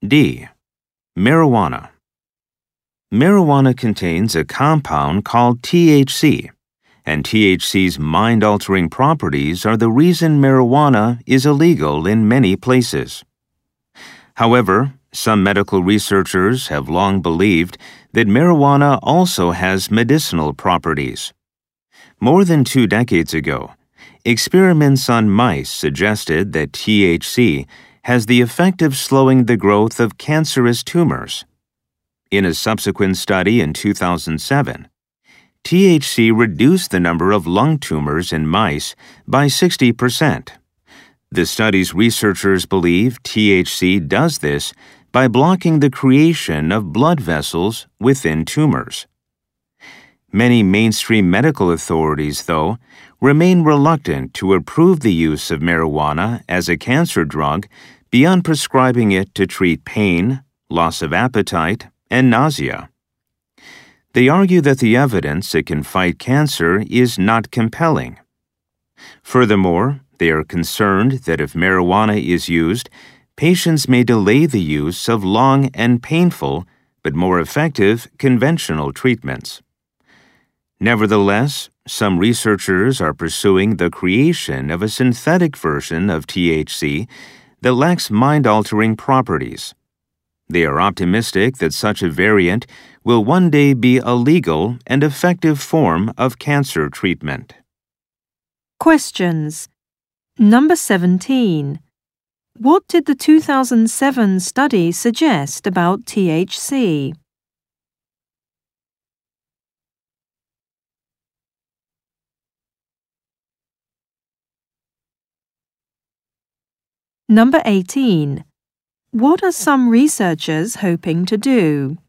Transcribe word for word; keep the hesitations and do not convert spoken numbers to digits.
D. Marijuana. Marijuana contains a compound called T H C, and T H C's mind-altering properties are the reason marijuana is illegal in many places. However, some medical researchers have long believed that marijuana also has medicinal properties. More than two decades ago, experiments on mice suggested that T H C has the effect of slowing the growth of cancerous tumors. In a subsequent study in two thousand seven, T H C reduced the number of lung tumors in mice by sixty percent. The study's researchers believe T H C does this by blocking the creation of blood vessels within tumors. Many mainstream medical authorities, though, remain reluctant to approve the use of marijuana as a cancer drug beyond prescribing it to treat pain, loss of appetite, and nausea. They argue that the evidence it can fight cancer is not compelling. Furthermore, they are concerned that if marijuana is used, patients may delay the use of long and painful, but more effective, conventional treatments. Nevertheless, some researchers are pursuing the creation of a synthetic version of T H C that lacks mind-altering properties. They are optimistic that such a variant will one day be a legal and effective form of cancer treatment. Questions. Number seventeen. What did the two thousand seven study suggest about T H C? Number eighteen. What are some researchers hoping to do?